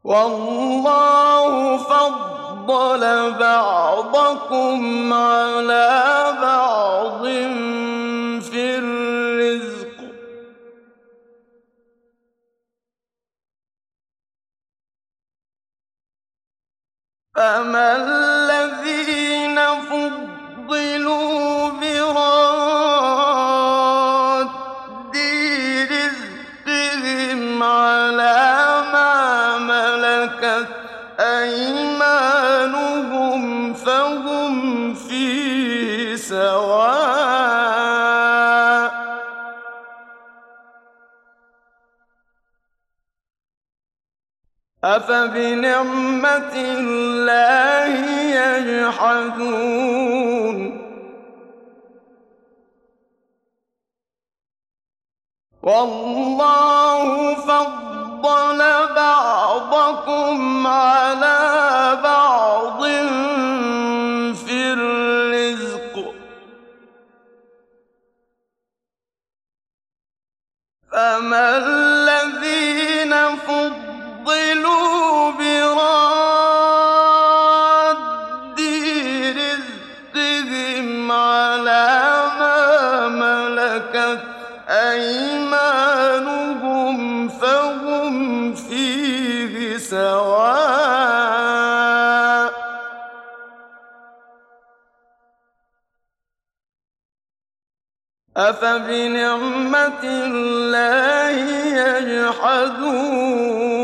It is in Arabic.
وَاللَّهُ فَضَّلَ بَعْضَكُمْ عَلَىٰ بَعْضٍ فِي الرِّزْقِ ۚ فَأَمَّا الَّذِينَ فُضِّلُوا بِرَادِّي رِزْقِهِمْ عَلَىٰ مَا مَلَكَتْ أَيْمَانُهُمْ فَهُمْ فِيهِ سَوَاءٌ ۚ أَفَبِنِعْمَةِ اللَّهِ يَجْحَدُونَ وَاللَّهُ فَضَّلَ بَعْضَكُمْ عَلَىٰ بَعْضٍ فِي الرِّزْقِ ۚ فَأَمَّا الَّذِينَ فُضِّلُوا بِرَادِّي رِزْقِهِمْ عَلَىٰ مَا مَلَكَتْ أَيْمَانُهُمْ فَهُمْ فِيهِ سَوَاءٌ ۚ أَفَبِنِعْمَةِ اللَّهِ يَجْحَدُونَ